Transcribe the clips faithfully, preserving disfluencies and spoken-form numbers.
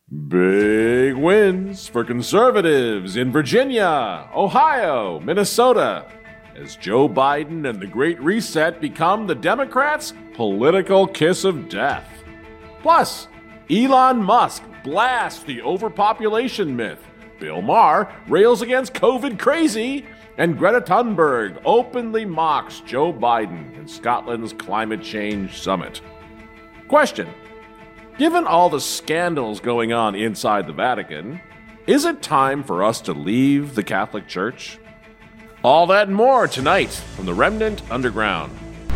Big wins for conservatives in Virginia, Ohio, Minnesota, as Joe Biden and the Great Reset become the Democrats' political kiss of death. Plus, Elon Musk blasts the overpopulation myth, Bill Maher rails against COVID crazy, and Greta Thunberg openly mocks Joe Biden in Scotland's climate change summit. Question: given all the scandals going on inside the Vatican, is it time for us to leave the Catholic Church? All that and more tonight from the Remnant Underground.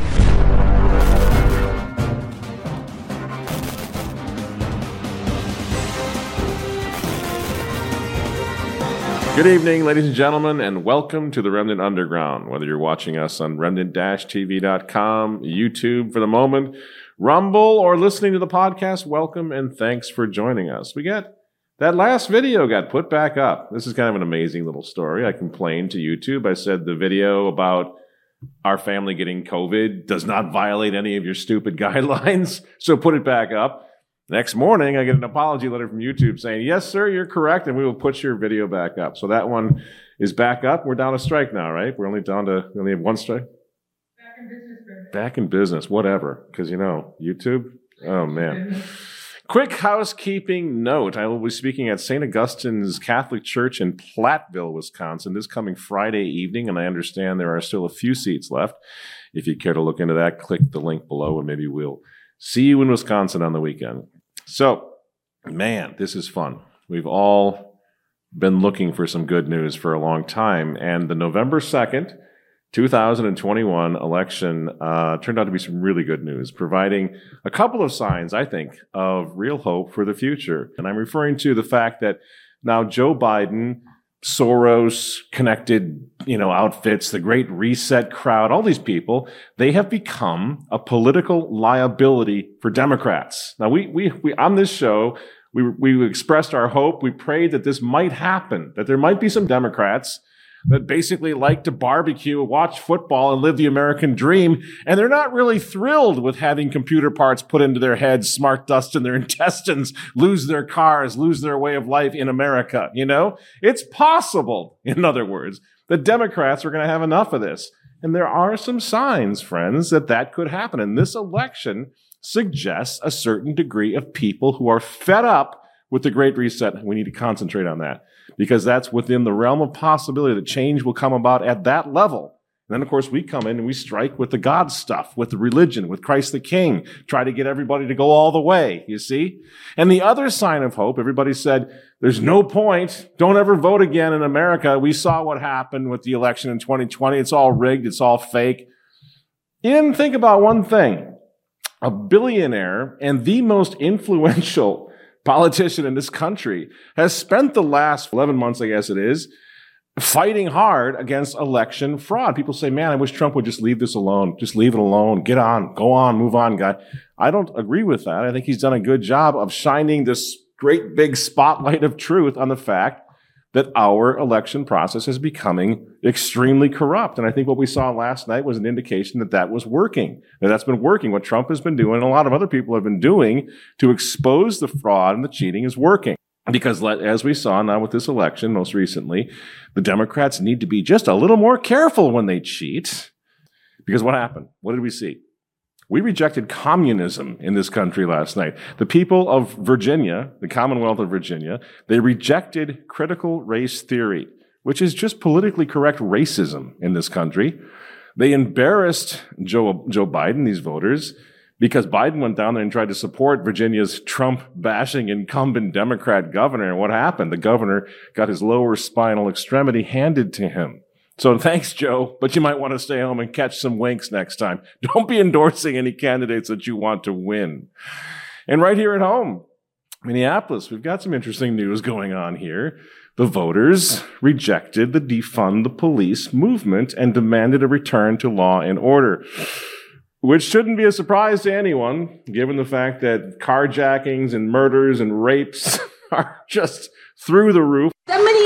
Good evening, ladies and gentlemen, and welcome to the Remnant Underground. Whether you're watching us on remnant dash t v dot com, YouTube for the moment, Rumble, or listening to the podcast, welcome and thanks for joining us. We got that last video got put back up. This is kind of an amazing little story. I complained to YouTube. I said the video about our family getting COVID does not violate any of your stupid guidelines, so put it back up. Next morning, I get an apology letter from YouTube saying, yes, sir, you're correct, and we will put your video back up. So that one is back up. We're down a strike now, right? We're only down to, we only have one strike? Back in business. Back in business, whatever. Because, you know, YouTube, oh, man. Quick housekeeping note. I will be speaking at Saint Augustine's Catholic Church in Platteville, Wisconsin, this coming Friday evening, and I understand there are still a few seats left. If you care to look into that, click the link below, and maybe we'll see you in Wisconsin on the weekend. So, man, this is fun. We've all been looking for some good news for a long time, and the November second, twenty twenty-one election uh, turned out to be some really good news, providing a couple of signs, I think, of real hope for the future. And I'm referring to the fact that now Joe Biden, Soros-connected, you know, outfits, the Great Reset crowd, all these people, they have become a political liability for Democrats. Now, we, we, we on this show, we, we expressed our hope. We prayed that this might happen, that there might be some Democrats that basically like to barbecue, watch football, and live the American dream, and they're not really thrilled with having computer parts put into their heads, smart dust in their intestines, lose their cars, lose their way of life in America, you know? It's possible, in other words, that Democrats are going to have enough of this. And there are some signs, friends, that that could happen. And this election suggests a certain degree of people who are fed up with the Great Reset. We need to concentrate on that, because that's within the realm of possibility that change will come about at that level. And then, of course, we come in and we strike with the God stuff, with the religion, with Christ the King, try to get everybody to go all the way, you see? And the other sign of hope, everybody said, there's no point, don't ever vote again in America. We saw what happened with the election in twenty twenty. It's all rigged, it's all fake. You didn't think about one thing. A billionaire and the most influential politician in this country has spent the last eleven months, I guess it is, fighting hard against election fraud. People say, man, I wish Trump would just leave this alone. Just leave it alone. Get on. Go on. Move on, guy. I don't agree with that. I think he's done a good job of shining this great big spotlight of truth on the fact that our election process is becoming extremely corrupt. And I think what we saw last night was an indication that that was working. That that's been working. What Trump has been doing, and a lot of other people have been doing to expose the fraud and the cheating is working. Because as we saw now with this election most recently, the Democrats need to be just a little more careful when they cheat. Because what happened? What did we see? We rejected communism in this country last night. The people of Virginia, the Commonwealth of Virginia, they rejected critical race theory, which is just politically correct racism in this country. They embarrassed Joe, Joe Biden, these voters, because Biden went down there and tried to support Virginia's Trump-bashing incumbent Democrat governor. And what happened? The governor got his lower spinal extremity handed to him. So thanks, Joe, but you might want to stay home and catch some winks next time. Don't be endorsing any candidates that you want to win. And right here at home, Minneapolis, we've got some interesting news going on here. The voters rejected the defund the police movement and demanded a return to law and order, which shouldn't be a surprise to anyone, given the fact that carjackings and murders and rapes are just through the roof. The Minneapolis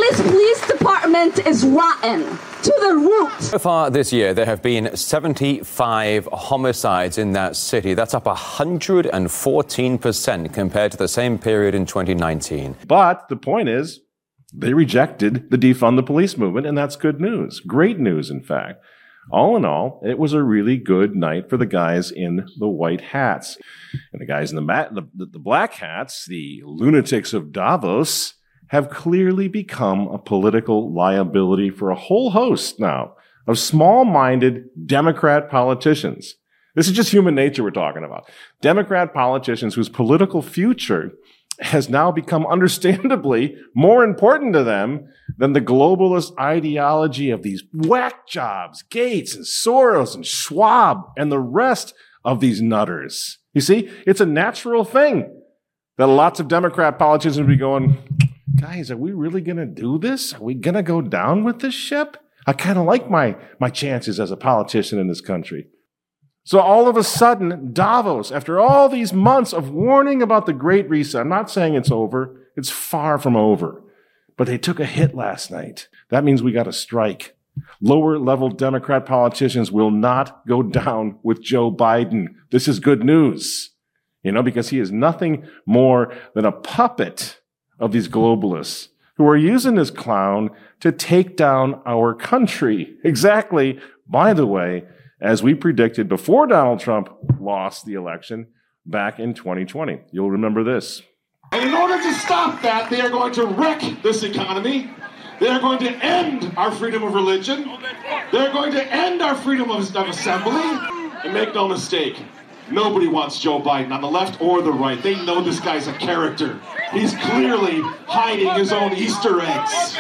This police department is rotten to the root. So far this year, there have been seventy-five homicides in that city. That's up one hundred fourteen percent compared to the same period in twenty nineteen. But the point is, they rejected the defund the police movement, and that's good news. Great news, in fact. All in all, it was a really good night for the guys in the white hats. And the guys in the, mat, the, the, the black hats, the lunatics of Davos, have clearly become a political liability for a whole host now of small-minded Democrat politicians. This is just human nature we're talking about. Democrat politicians whose political future has now become understandably more important to them than the globalist ideology of these whack jobs, Gates and Soros and Schwab and the rest of these nutters. You see, it's a natural thing that lots of Democrat politicians would be going, guys, are we really going to do this? Are we going to go down with this ship? I kind of like my, my chances as a politician in this country. So all of a sudden, Davos, after all these months of warning about the Great Reset, I'm not saying it's over. It's far from over. But they took a hit last night. That means we got to strike. Lower-level Democrat politicians will not go down with Joe Biden. This is good news, you know, because he is nothing more than a puppet of these globalists who are using this clown to take down our country. Exactly, by the way, as we predicted before Donald Trump lost the election back in twenty twenty. You'll remember this. And in order to stop that, they are going to wreck this economy. They are going to end our freedom of religion. They're going to end our freedom of, of assembly. And make no mistake, nobody wants Joe Biden on the left or the right. They know this guy's a character. He's clearly hiding his own Easter eggs.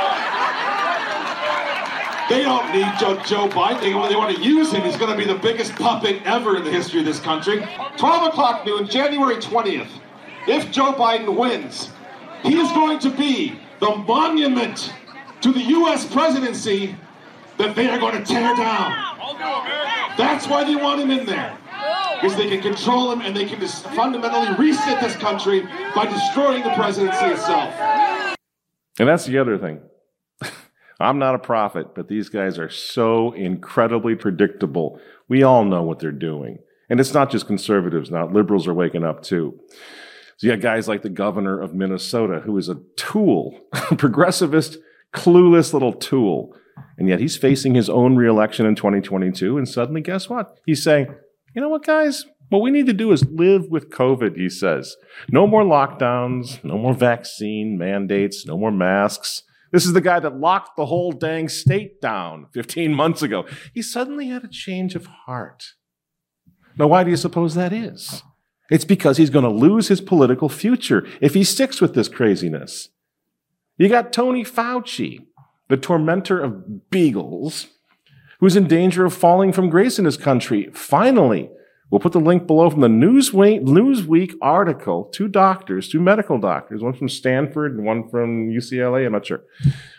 They don't need Joe, Joe Biden. They, they want to use him. He's going to be the biggest puppet ever in the history of this country. twelve o'clock noon, January twentieth. If Joe Biden wins, he is going to be the monument to the U S presidency that they are going to tear down. That's why they want him in there. Because they can control him and they can just fundamentally reset this country by destroying the presidency itself. And that's the other thing. I'm not a prophet, but these guys are so incredibly predictable. We all know what they're doing. And it's not just conservatives now. Liberals are waking up too. So you got guys like the governor of Minnesota, who is a tool, a progressivist, clueless little tool. And yet he's facing his own reelection in twenty twenty-two. And suddenly, guess what? He's saying, you know what, guys? What we need to do is live with COVID, he says. No more lockdowns, no more vaccine mandates, no more masks. This is the guy that locked the whole dang state down fifteen months ago. He suddenly had a change of heart. Now, why do you suppose that is? It's because he's going to lose his political future if he sticks with this craziness. You got Tony Fauci, the tormentor of beagles, who's in danger of falling from grace in his country. Finally, we'll put the link below from the Newsweek, Newsweek article. Two doctors, two medical doctors, one from Stanford and one from U C L A, I'm not sure,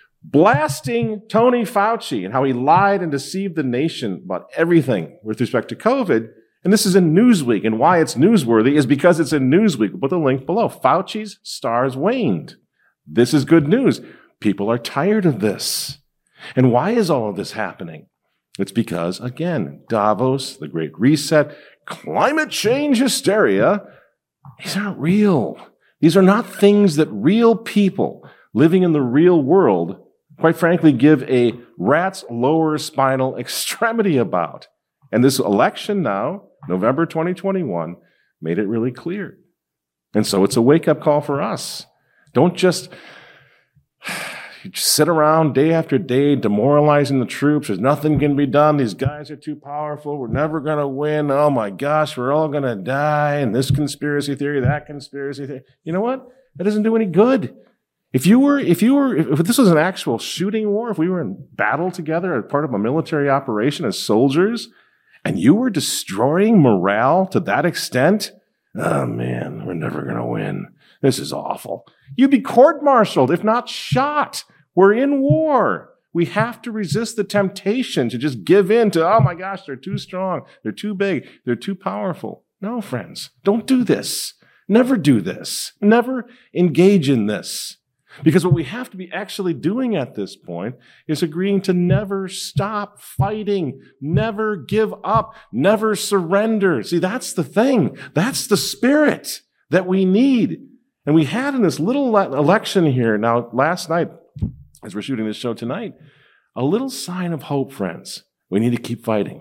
blasting Tony Fauci and how he lied and deceived the nation about everything with respect to COVID. And this is in Newsweek. And why it's newsworthy is because it's in Newsweek. We'll put the link below. Fauci's stars waned. This is good news. People are tired of this. And why is all of this happening? It's because, again, Davos, the Great Reset, climate change hysteria, these aren't real. These are not things that real people living in the real world, quite frankly, give a rat's lower spinal extremity about. And this election now, November twenty twenty-one, made it really clear. And so it's a wake-up call for us. Don't just You just sit around day after day demoralizing the troops. There's nothing can be done. These guys are too powerful. We're never going to win. Oh, my gosh, we're all going to die. And this conspiracy theory, that conspiracy theory. You know what? That doesn't do any good. If you were, if you were, if this was an actual shooting war, if we were in battle together as part of a military operation as soldiers, and you were destroying morale to that extent, oh, man, we're never going to win. This is awful. You'd be court-martialed, if not shot. We're in war. We have to resist the temptation to just give in to, oh my gosh, they're too strong. They're too big. They're too powerful. No, friends, don't do this. Never do this. Never engage in this. Because what we have to be actually doing at this point is agreeing to never stop fighting, never give up, never surrender. See, that's the thing. That's the spirit that we need. And we had in this little election here, now last night, as we're shooting this show tonight, a little sign of hope, friends. We need to keep fighting.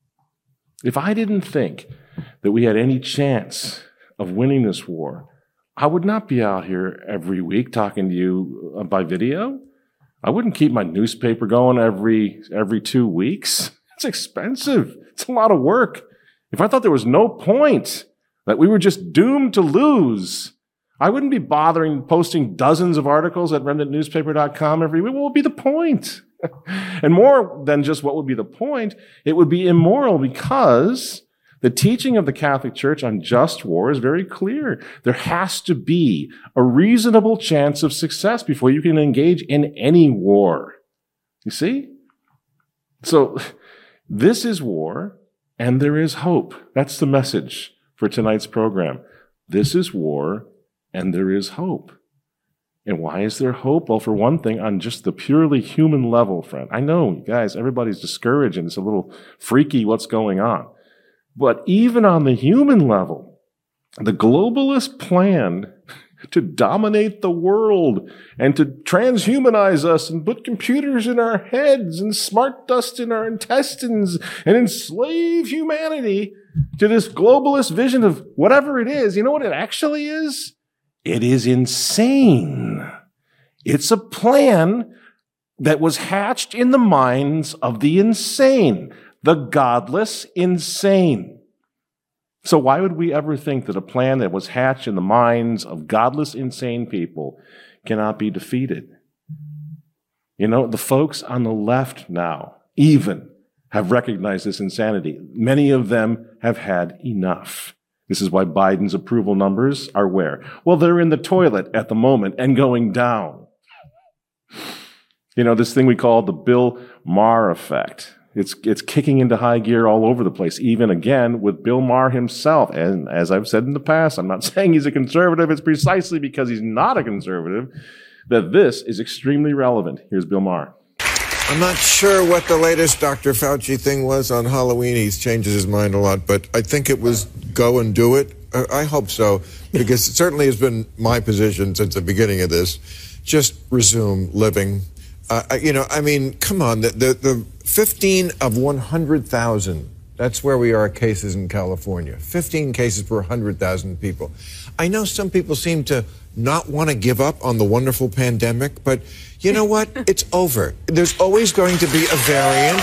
If I didn't think that we had any chance of winning this war, I would not be out here every week talking to you by video. I wouldn't keep my newspaper going every every two weeks. It's expensive. It's a lot of work. If I thought there was no point, that we were just doomed to lose, I wouldn't be bothering posting dozens of articles at remnant newspaper dot com every week. What would be the point? And more than just what would be the point, it would be immoral because the teaching of the Catholic Church on just war is very clear. There has to be a reasonable chance of success before you can engage in any war. You see? So this is war, and there is hope. That's the message for tonight's program. This is war, and there is hope. And why is there hope? Well, for one thing, on just the purely human level, friend. I know, guys, everybody's discouraged, and it's a little freaky what's going on. But even on the human level, the globalists plan to dominate the world and to transhumanize us and put computers in our heads and smart dust in our intestines and enslave humanity to this globalist vision of whatever it is. You know what it actually is? It is insane. It's a plan that was hatched in the minds of the insane. The godless insane. So why would we ever think that a plan that was hatched in the minds of godless insane people cannot be defeated? You know, the folks on the left now even have recognized this insanity. Many of them have had enough. This is why Biden's approval numbers are where? Well, they're in the toilet at the moment and going down. You know, this thing we call the Bill Maher effect. It's it's kicking into high gear all over the place, even again with Bill Maher himself. And as I've said in the past, I'm not saying he's a conservative. It's precisely because he's not a conservative that this is extremely relevant. Here's Bill Maher. I'm not sure what the latest Doctor Fauci thing was on Halloween. He changes his mind a lot, but I think it was go and do it. I hope so, because it certainly has been my position since the beginning of this. Just resume living. Uh, you know, I mean, come on, the, the, the fifteen of one hundred thousand, that's where we are cases in California. fifteen cases per one hundred thousand people. I know some people seem to not want to give up on the wonderful pandemic, but you know what? It's over. There's always going to be a variant.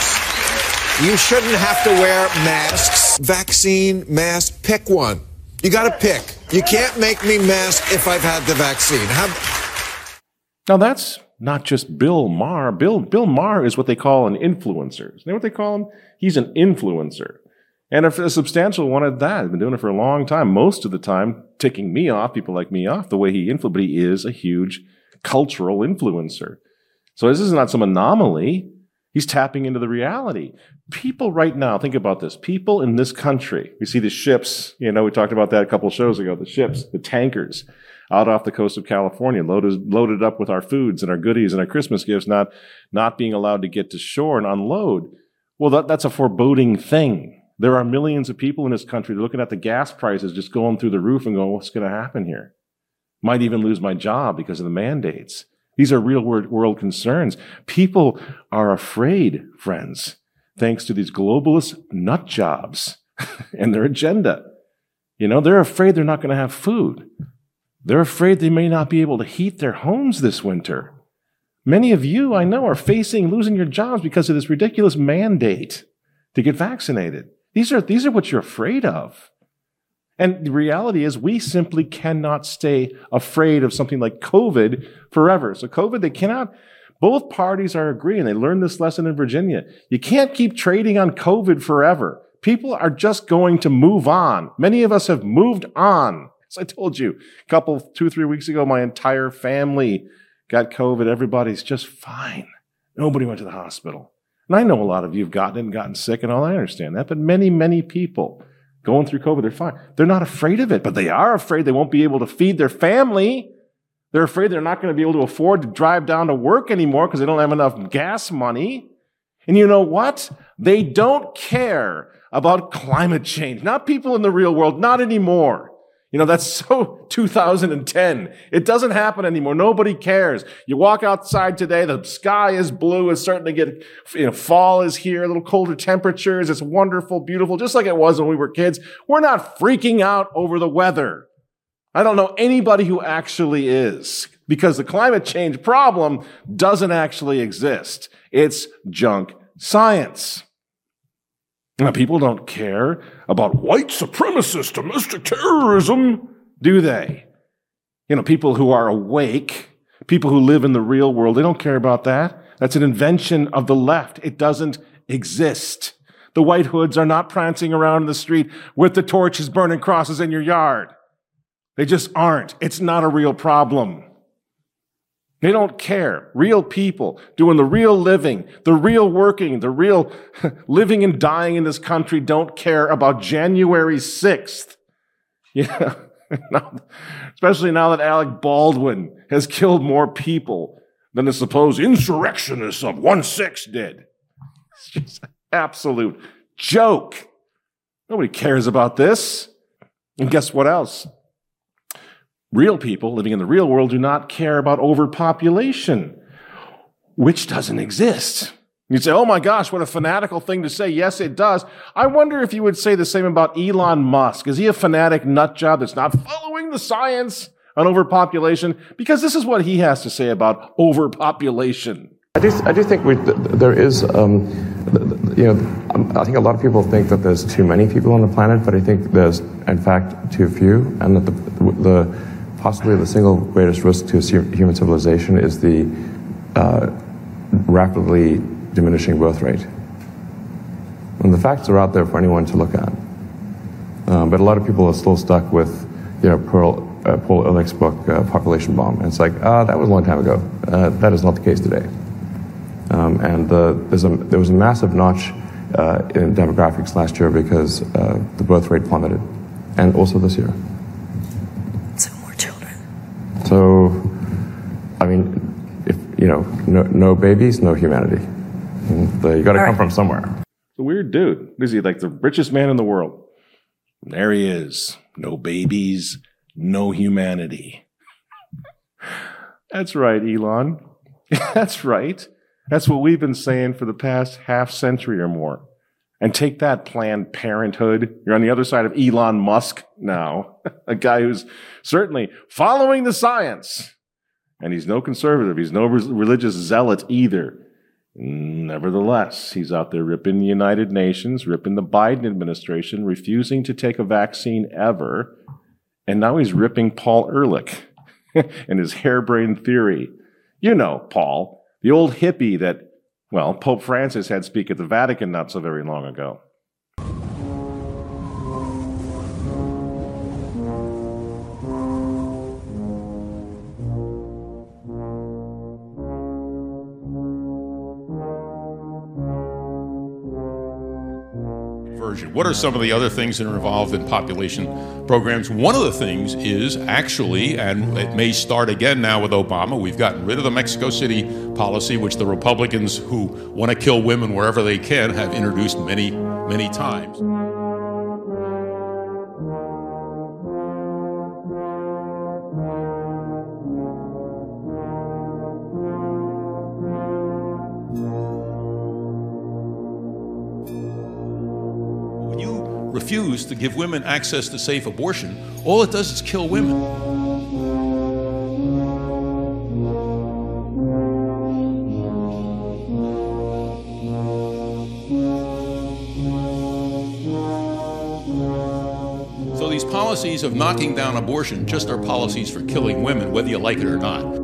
You shouldn't have to wear masks. Vaccine, mask, pick one. You got to pick. You can't make me mask if I've had the vaccine. How- now that's not just Bill Maher. Bill, Bill Maher is what they call an influencer. Isn't that what they call him? He's an influencer. And a, a substantial one at that. He's been doing it for a long time, most of the time ticking me off, people like me off, the way he influences. But he is a huge cultural influencer. So this is not some anomaly. He's tapping into the reality. People right now, think about this. People in this country, we see the ships, you know, we talked about that a couple of shows ago, the ships, the tankers out off the coast of California, loaded, loaded up with our foods and our goodies and our Christmas gifts, not, not being allowed to get to shore and unload. Well, that, that's a foreboding thing. There are millions of people in this country looking at the gas prices just going through the roof and going, what's going to happen here? Might even lose my job because of the mandates. These are real world concerns. People are afraid, friends, thanks to these globalist nut jobs and their agenda. You know, they're afraid they're not going to have food. They're afraid they may not be able to heat their homes this winter. Many of you, I know, are facing losing your jobs because of this ridiculous mandate to get vaccinated. These are, these are what you're afraid of. And the reality is we simply cannot stay afraid of something like COVID forever. So COVID, they cannot, both parties are agreeing. They learned this lesson in Virginia. You can't keep trading on COVID forever. People are just going to move on. Many of us have moved on. As I told you a couple, two, three weeks ago, my entire family got COVID. Everybody's just fine. Nobody went to the hospital. And I know a lot of you have gotten it and gotten sick and all. I understand that. But many, many people going through COVID, they're fine. They're not afraid of it, but they are afraid they won't be able to feed their family. They're afraid they're not going to be able to afford to drive down to work anymore because they don't have enough gas money. And you know what? They don't care about climate change. Not people in the real world, not anymore. You know, that's so two thousand ten. It doesn't happen anymore. Nobody cares. You walk outside today, the sky is blue. It's starting to get, you know, fall is here, a little colder temperatures. It's wonderful, beautiful, just like it was when we were kids. We're not freaking out over the weather. I don't know anybody who actually is, because the climate change problem doesn't actually exist. It's junk science. Now, people don't care about white supremacist domestic terrorism, do they? You know, people who are awake, people who live in the real world, they don't care about that. That's an invention of the left. It doesn't exist. The white hoods are not prancing around in the street with the torches burning crosses in your yard. They just aren't. It's not a real problem. They don't care. Real people doing the real living, the real working, the real living and dying in this country don't care about January sixth. Yeah. Especially now that Alec Baldwin has killed more people than the supposed insurrectionists of one six did. It's just an absolute joke. Nobody cares about this. And guess what else? Real people living in the real world do not care about overpopulation, which doesn't exist. You'd say, oh my gosh, what a fanatical thing to say. Yes, it does. I wonder if you would say the same about Elon Musk. Is he a fanatic nutjob that's not following the science on overpopulation? Because this is what he has to say about overpopulation. I do, I do think we, there is, um, you know, I think a lot of people think that there's too many people on the planet, but I think there's, in fact, too few, and that the, the possibly the single greatest risk to human civilization is the uh, rapidly diminishing birth rate. And the facts are out there for anyone to look at. Um, but a lot of people are still stuck with, you know, Pearl, uh, Paul Ehrlich's book, uh, Population Bomb. And it's like, ah, that was a long time ago. Uh, that is not the case today. Um, and uh, there's a, there was a massive notch uh, in demographics last year because uh, the birth rate plummeted. And also this year. So, I mean, if you know, no, no babies, no humanity. You got to come from somewhere. It's a weird dude. Is he like the richest man in the world? And there he is. No babies, no humanity. That's right, Elon. That's right. That's what we've been saying for the past half century or more. And take that, Planned Parenthood. You're on the other side of Elon Musk now, a guy who's certainly following the science. And he's no conservative. He's no re- religious zealot either. Nevertheless, he's out there ripping the United Nations, ripping the Biden administration, refusing to take a vaccine ever. And now he's ripping Paul Ehrlich and his harebrained theory. You know, Paul, the old hippie that, well, Pope Francis had speak at the Vatican not so very long ago. What are some of the other things that are involved in population programs? One of the things is actually, and it may start again now with Obama, we've gotten rid of the Mexico City policy, which the Republicans who want to kill women wherever they can have introduced many, many times. Refuse to give women access to safe abortion, all it does is kill women. So these policies of knocking down abortion just are policies for killing women, whether you like it or not.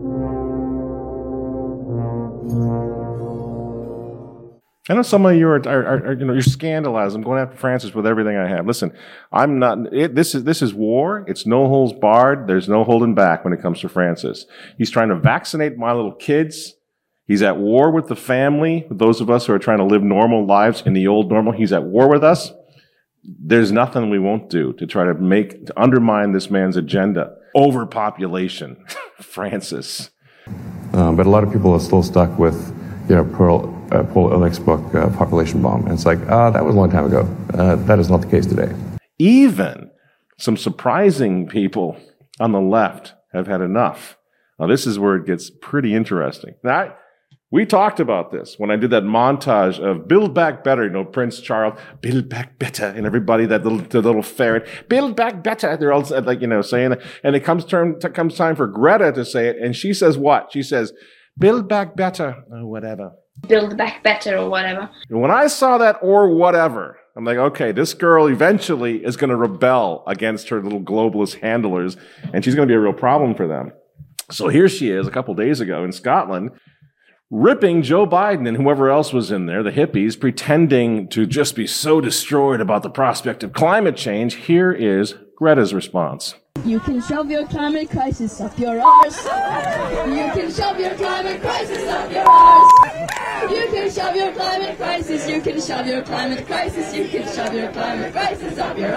I know some of you are, are, are, you know, you're scandalized. I'm going after Francis with everything I have. Listen, I'm not, it, this is, this is war. It's no holds barred. There's no holding back when it comes to Francis. He's trying to vaccinate my little kids. He's at war with the family, with those of us who are trying to live normal lives in the old normal. He's at war with us. There's nothing we won't do to try to make, to undermine this man's agenda. Overpopulation. Francis. Um, but a lot of people are still stuck with, you know, Pearl, uh, Paul Ehrlich's book, uh, Population Bomb. And it's like, ah, uh, that was a long time ago. Uh, that is not the case today. Even some surprising people on the left have had enough. Now, this is where it gets pretty interesting. Now, we talked about this when I did that montage of Build Back Better, you know, Prince Charles, Build Back Better, and everybody, that little, the little ferret, Build Back Better. They're all like, you know, saying it. And it comes term, t- comes time for Greta to say it. And she says what? She says, Build Back Better, or whatever. Build Back Better, or whatever. And when I saw that, or whatever, I'm like, okay, this girl eventually is going to rebel against her little globalist handlers, and she's going to be a real problem for them. So here she is a couple days ago in Scotland, ripping Joe Biden and whoever else was in there, the hippies, pretending to just be so destroyed about the prospect of climate change. Here is Greta's response. You can shove your climate crisis up your arse. You can shove your climate crisis up your arse. You can shove your climate crisis. You can shove your climate crisis. You can shove your climate crisis up your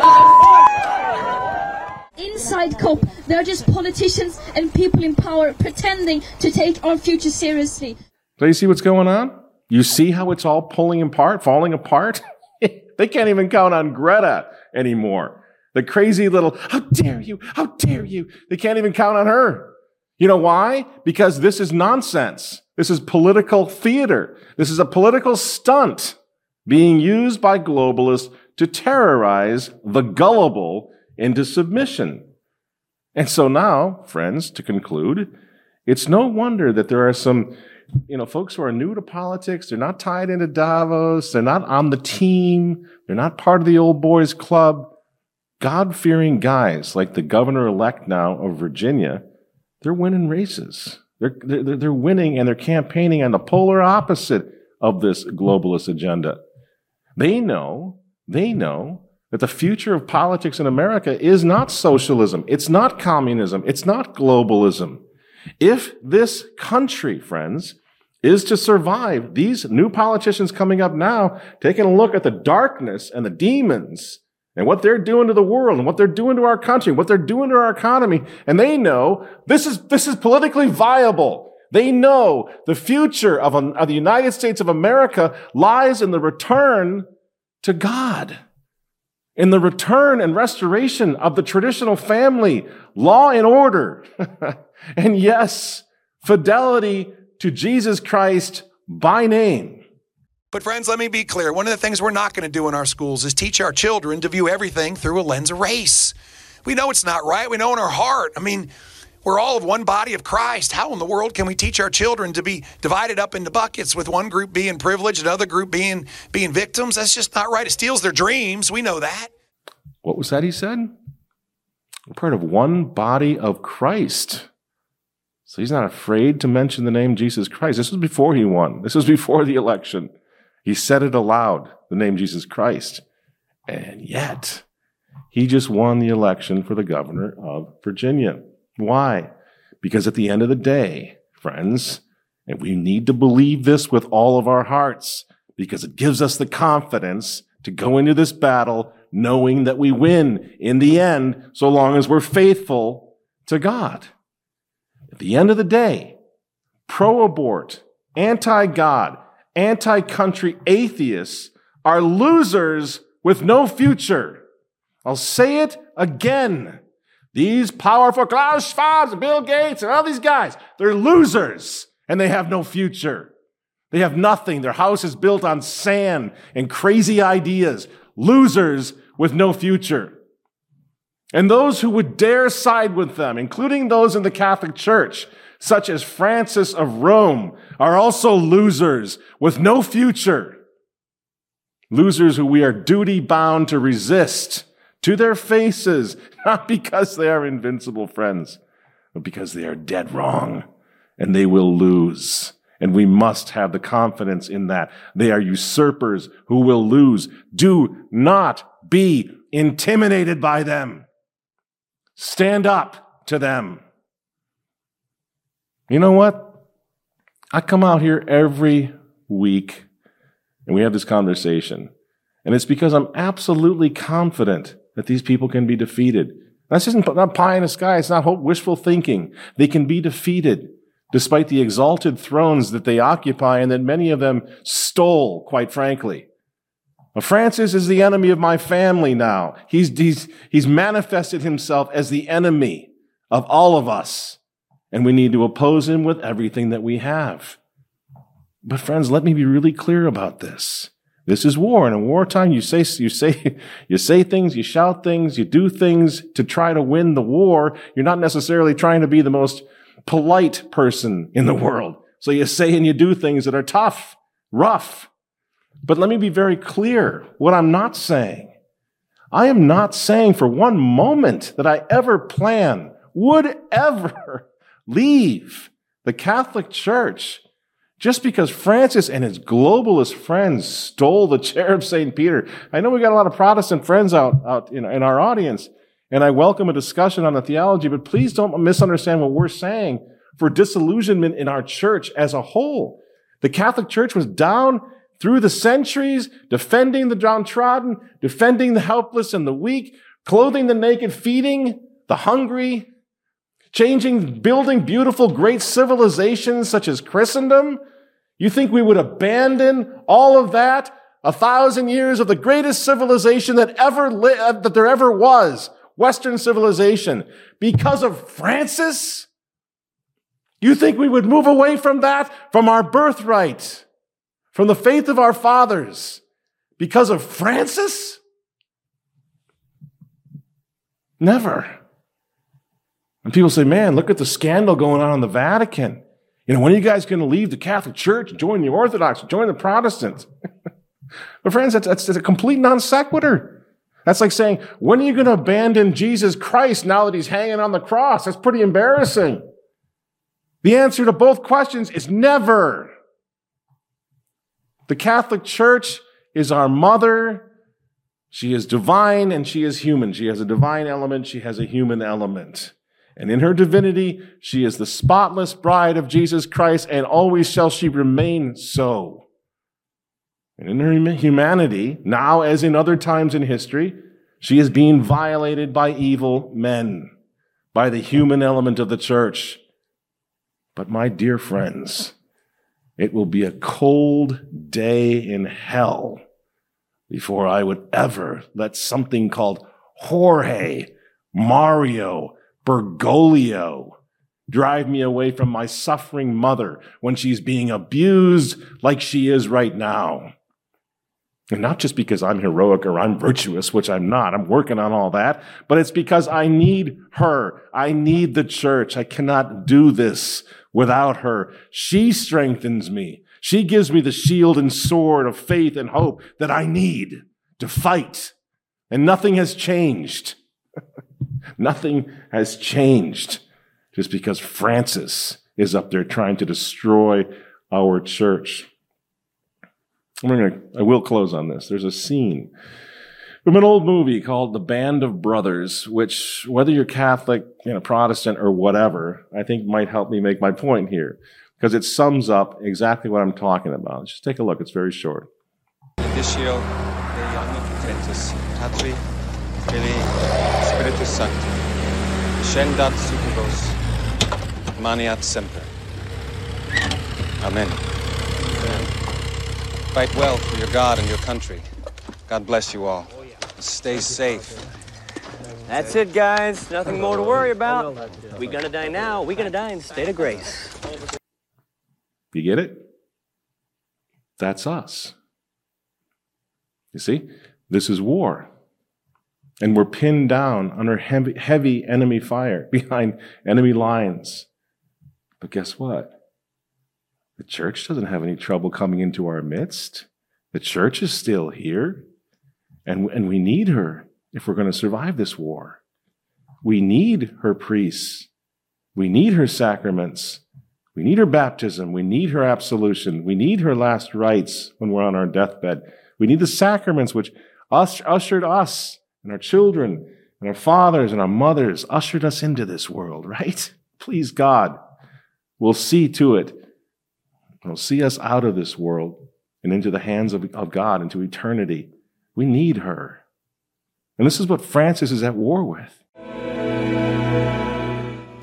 arse. Inside COP, they're just politicians and people in power pretending to take our future seriously. So you see what's going on? You see how it's all pulling apart, falling apart? They can't even count on Greta anymore. The crazy little, how dare you, how dare you. They can't even count on her. You know why? Because this is nonsense. This is political theater. This is a political stunt being used by globalists to terrorize the gullible into submission. And so now, friends, to conclude, it's no wonder that there are some, you know, folks who are new to politics. They're not tied into Davos. They're not on the team. They're not part of the old boys club. God-fearing guys like the governor-elect now of Virginia, they're winning races. They're, they're, they're winning, and they're campaigning on the polar opposite of this globalist agenda. They know, they know that the future of politics in America is not socialism. It's not communism. It's not globalism. If this country, friends, is to survive, these new politicians coming up now, taking a look at the darkness and the demons and what they're doing to the world and what they're doing to our country, what they're doing to our economy, and they know this is, this is politically viable. They know the future of, a, of the United States of America lies in the return to God, in the return and restoration of the traditional family, law and order, and yes, fidelity to Jesus Christ by name. But friends, let me be clear. One of the things we're not going to do in our schools is teach our children to view everything through a lens of race. We know it's not right. We know in our heart. I mean, we're all of one body of Christ. How in the world can we teach our children to be divided up into buckets with one group being privileged, another group being being victims? That's just not right. It steals their dreams. We know that. What was that he said? We're part of one body of Christ. So he's not afraid to mention the name Jesus Christ. This was before he won. This was before the election. He said it aloud, the name Jesus Christ. And yet, he just won the election for the governor of Virginia. Why? Because at the end of the day, friends, and we need to believe this with all of our hearts, because it gives us the confidence to go into this battle knowing that we win in the end, so long as we're faithful to God. At the end of the day, pro-abort, anti-God, anti-country atheists are losers with no future. I'll say it again. These powerful Klaus Schwab, Bill Gates, and all these guys, they're losers, and they have no future. They have nothing. Their house is built on sand and crazy ideas. Losers with no future. And those who would dare side with them, including those in the Catholic Church, such as Francis of Rome, are also losers with no future. Losers who we are duty-bound to resist to their faces, not because they are invincible friends, but because they are dead wrong, and they will lose. And we must have the confidence in that. They are usurpers who will lose. Do not be intimidated by them. Stand up to them. You know what? I come out here every week and we have this conversation. And it's because I'm absolutely confident that these people can be defeated. That's just not pie in the sky. It's not hope, wishful thinking. They can be defeated despite the exalted thrones that they occupy and that many of them stole, quite frankly. Well, Francis is the enemy of my family now. He's, he's, he's manifested himself as the enemy of all of us. And we need to oppose him with everything that we have. But friends, let me be really clear about this. This is war. And in wartime, you say, you say, you say things, you shout things, you do things to try to win the war. You're not necessarily trying to be the most polite person in the world. So you say and you do things that are tough, rough. But let me be very clear what I'm not saying. I am not saying for one moment that I ever plan, would ever leave the Catholic Church just because Francis and his globalist friends stole the chair of Saint Peter. I know we got a lot of Protestant friends out, out in, in our audience, and I welcome a discussion on the theology, but please don't misunderstand what we're saying for disillusionment in our church as a whole. The Catholic Church was down through the centuries, defending the downtrodden, defending the helpless and the weak, clothing the naked, feeding the hungry, changing, building beautiful, great civilizations such as Christendom. You think we would abandon all of that? A thousand years of the greatest civilization that ever li- that there ever was, Western civilization, because of Francis? You think we would move away from that, from our birthright, from the faith of our fathers, because of Francis? Never. And people say, man, look at the scandal going on in the Vatican. You know, when are you guys going to leave the Catholic Church, join the Orthodox, join the Protestants? But friends, that's, that's, that's a complete non sequitur. That's like saying, when are you going to abandon Jesus Christ now that he's hanging on the cross? That's pretty embarrassing. The answer to both questions is never. The Catholic Church is our mother. She is divine and she is human. She has a divine element. She has a human element. And in her divinity, she is the spotless bride of Jesus Christ, and always shall she remain so. And in her humanity, now as in other times in history, she is being violated by evil men, by the human element of the church. But my dear friends, it will be a cold day in hell before I would ever let something called Jorge, Mario, Bergoglio drive me away from my suffering mother when she's being abused like she is right now. And not just because I'm heroic or I'm virtuous, which I'm not. I'm working on all that. But it's because I need her. I need the church. I cannot do this without her. She strengthens me. She gives me the shield and sword of faith and hope that I need to fight. And nothing has changed. Nothing has changed just because Francis is up there trying to destroy our church. I'm gonna, I will close on this. There's a scene from an old movie called The Band of Brothers, which, whether you're Catholic, you know, Protestant, or whatever, I think might help me make my point here, because it sums up exactly what I'm talking about. Just take a look. It's very short. Benedictio Dei Omnipotentus, Patri, Filii, Spiritus Sancti, Scendat succubus, maniat semper. Amen. Amen. Fight well for your God and your country. God bless you all. Stay safe. That's it, guys. Nothing more to worry about. We're gonna die now. We're gonna die in the state of grace. You get it? That's us. You see? This is war. And we're pinned down under heavy, heavy enemy fire, behind enemy lines. But guess what? The church doesn't have any trouble coming into our midst. The church is still here. And, and we need her if we're going to survive this war. We need her priests. We need her sacraments. We need her baptism. We need her absolution. We need her last rites when we're on our deathbed. We need the sacraments which us, ushered us and our children and our fathers and our mothers ushered us into this world, right? Please, God, we'll see to it. We'll see us out of this world and into the hands of, of God, into eternity. We need her. And this is what Francis is at war with.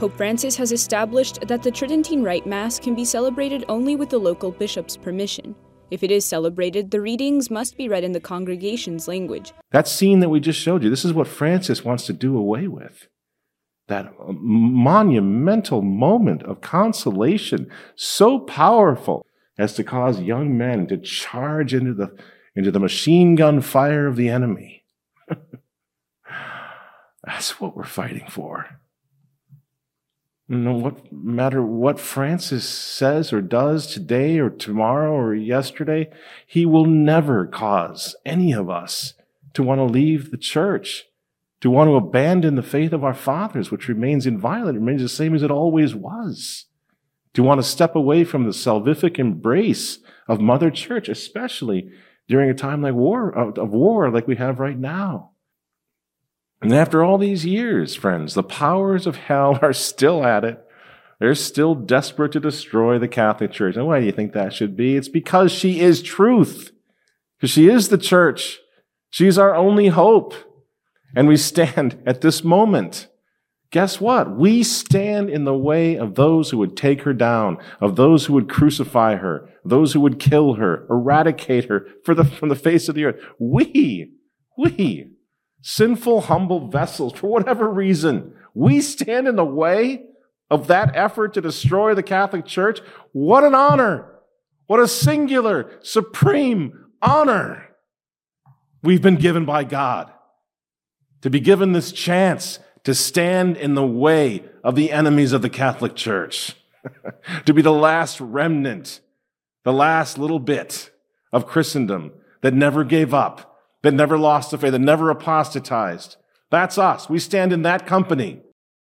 Pope Francis has established that the Tridentine Rite Mass can be celebrated only with the local bishop's permission. If it is celebrated, the readings must be read in the congregation's language. That scene that we just showed you, this is what Francis wants to do away with. That monumental moment of consolation, so powerful as to cause young men to charge into the, into the machine gun fire of the enemy. That's what we're fighting for. No what matter what Francis says or does today or tomorrow or yesterday, he will never cause any of us to want to leave the church, to want to abandon the faith of our fathers, which remains inviolate, remains the same as it always was, to want to step away from the salvific embrace of Mother Church, especially during a time like war, of, of war like we have right now. And after all these years, friends, the powers of hell are still at it. They're still desperate to destroy the Catholic Church. And why do you think that should be? It's because she is truth. Because she is the church. She's our only hope. And we stand at this moment. Guess what? We stand in the way of those who would take her down, of those who would crucify her, those who would kill her, eradicate her for the, from the face of the earth. We, we, sinful, humble vessels, for whatever reason, we stand in the way of that effort to destroy the Catholic Church. What an honor! What a singular, supreme honor we've been given by God. To be given this chance to stand in the way of the enemies of the Catholic Church. To be the last remnant, the last little bit of Christendom that never gave up, that never lost the faith, that never apostatized. That's us. We stand in that company.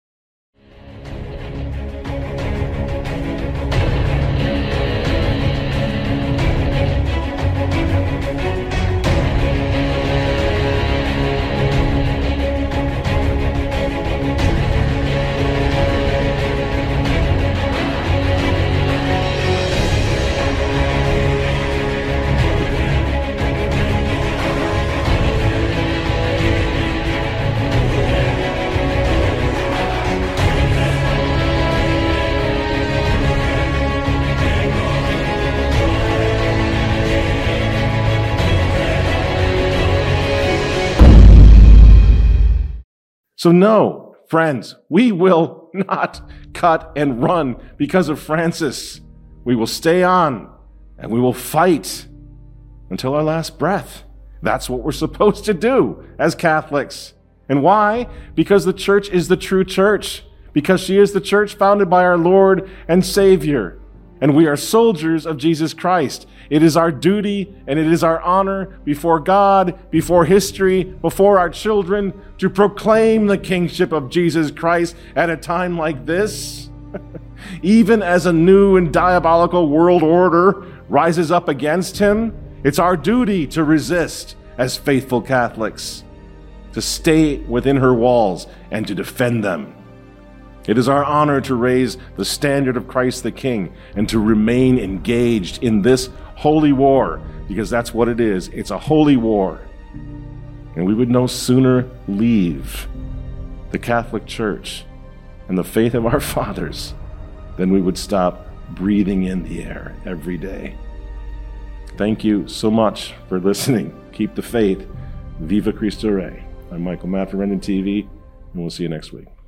So no, friends, we will not cut and run because of Francis. We will stay on and we will fight until our last breath. That's what we're supposed to do as Catholics. And why? Because the church is the true church. Because she is the church founded by our Lord and Savior. And we are soldiers of Jesus Christ. It is our duty and it is our honor before God, before history, before our children to proclaim the kingship of Jesus Christ at a time like this. Even as a new and diabolical world order rises up against him, it's our duty to resist as faithful Catholics, to stay within her walls and to defend them. It is our honor to raise the standard of Christ the King and to remain engaged in this holy war, because that's what it is. It's a holy war. And we would no sooner leave the Catholic Church and the faith of our fathers than we would stop breathing in the air every day. Thank you so much for listening. Keep the faith. Viva Cristo Rey. I'm Michael Matt for Rendon T V, and we'll see you next week.